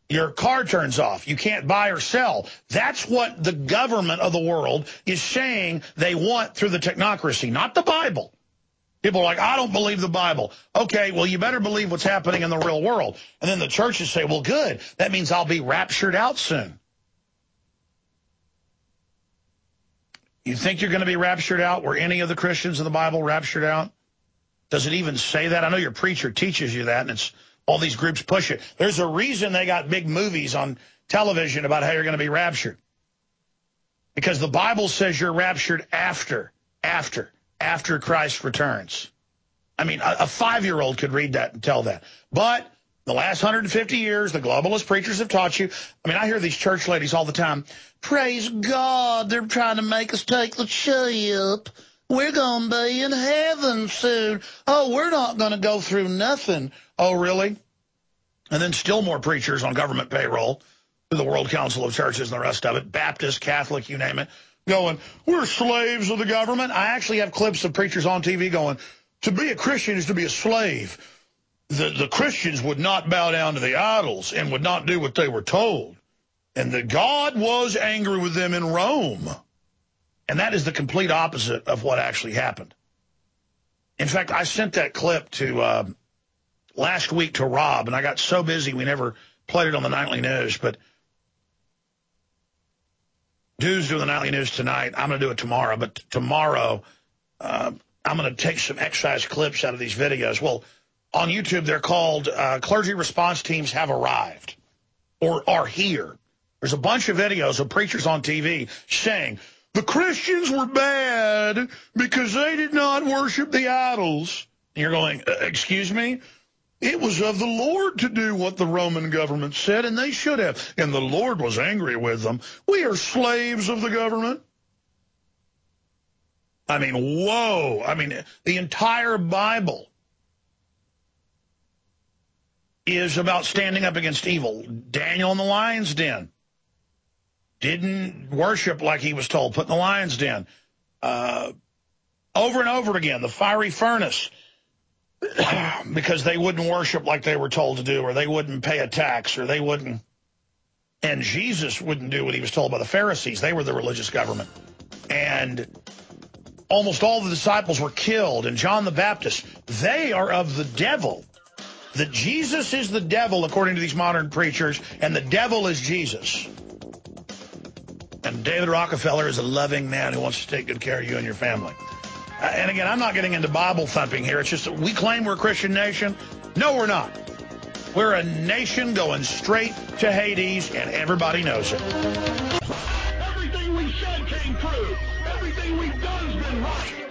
Your car turns off. You can't buy or sell. That's what the government of the world is saying they want through the technocracy, not the Bible. People are like, I don't believe the Bible. Okay, well, you better believe what's happening in the real world. And then the churches say, well, good. That means I'll be raptured out soon. You think you're going to be raptured out? Were any of the Christians in the Bible raptured out? Does it even say that? I know your preacher teaches you that, and it's all these groups push it. There's a reason they got big movies on television about how you're going to be raptured. Because the Bible says you're raptured after Christ returns. I mean, a 5-year-old could read that and tell that. But the last 150 years, the globalist preachers have taught you. I mean, I hear these church ladies all the time. Praise God, they're trying to make us take the ship. We're going to be in heaven soon. Oh, we're not going to go through nothing. Oh, really? And then still more preachers on government payroll through the World Council of Churches and the rest of it, Baptist, Catholic, you name it, going, we're slaves of the government. I actually have clips of preachers on TV going, to be a Christian is to be a slave. The Christians would not bow down to the idols and would not do what they were told. And that God was angry with them in Rome. And that is the complete opposite of what actually happened. In fact, I sent that clip to last week to Rob, and I got so busy we never played it on the nightly news. But Dude's doing the nightly news tonight. I'm going to do it tomorrow. But tomorrow, I'm going to take some excise clips out of these videos. Well, on YouTube, they're called Clergy Response Teams Have Arrived or Are Here. There's a bunch of videos of preachers on TV saying, the Christians were bad because they did not worship the idols. And you're going, excuse me? It was of the Lord to do what the Roman government said, and they should have. And the Lord was angry with them. We are slaves of the government. I mean, whoa. I mean, the entire Bible is about standing up against evil. Daniel in the lion's den didn't worship like he was told, put in the lion's den. Over and over again, the fiery furnace, because they wouldn't worship like they were told to do, or they wouldn't pay a tax, or they wouldn't. And Jesus wouldn't do what he was told by the Pharisees. They were the religious government. And almost all the disciples were killed. And John the Baptist, they are of the devil. That Jesus is the devil, according to these modern preachers, and the devil is Jesus. And David Rockefeller is a loving man who wants to take good care of you and your family. And again, I'm not getting into Bible thumping here. It's just that we claim we're a Christian nation. No, we're not. We're a nation going straight to Hades, and everybody knows it. Everything we said came true. Everything we've done has been right.